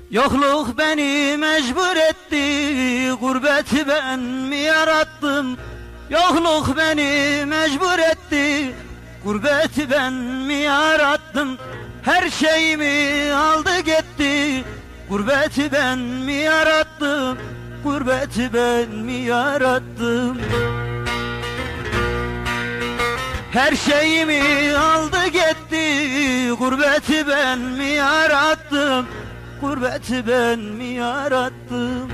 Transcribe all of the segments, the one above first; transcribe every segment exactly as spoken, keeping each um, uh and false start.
Yokluk beni mecbur etti, gurbeti ben mi yarattım? Yokluk beni mecbur etti, gurbeti ben mi yarattım? Her şeyimi aldı gitti, gurbeti ben mi yarattım? Gurbeti ben mi yarattım? Her şeyimi aldı gitti, gurbeti ben mi yarattım? Gurbeti ben mi yarattım?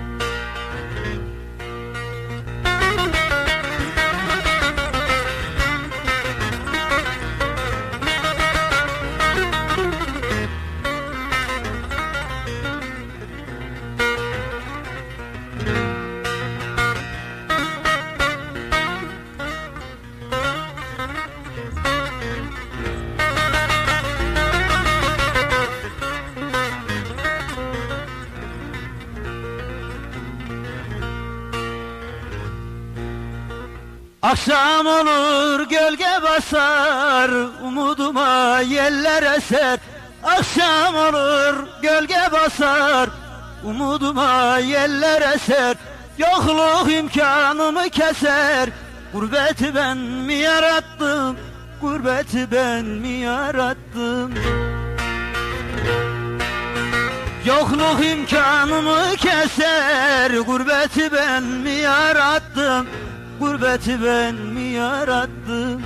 Akşam olur gölge basar, umuduma yeller eser. Akşam olur gölge basar, umuduma yeller eser. Yokluk imkanımı keser, gurbeti ben mi yarattım? Gurbeti ben mi yarattım? Yokluk imkanımı keser, gurbeti ben mi yarattım? Gurbeti ben mi yarattım?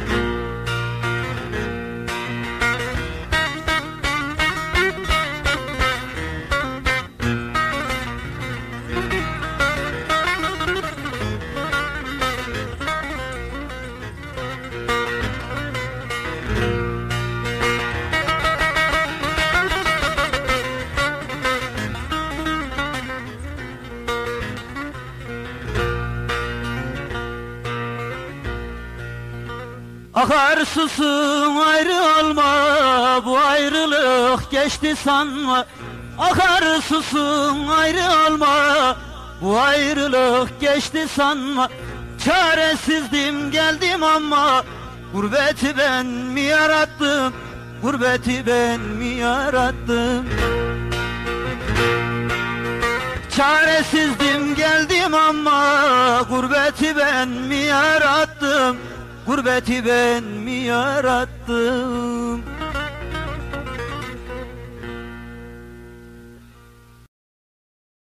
Akar susun ayrı olma, bu ayrılık geçti sanma. Akar susun ayrı olma, bu ayrılık geçti sanma. Çaresizdim geldim ama, gurbeti ben mi yarattım? Gurbeti ben mi yarattım? Çaresizdim geldim ama, gurbeti ben mi yarattım? Gurbeti ben mi yarattım?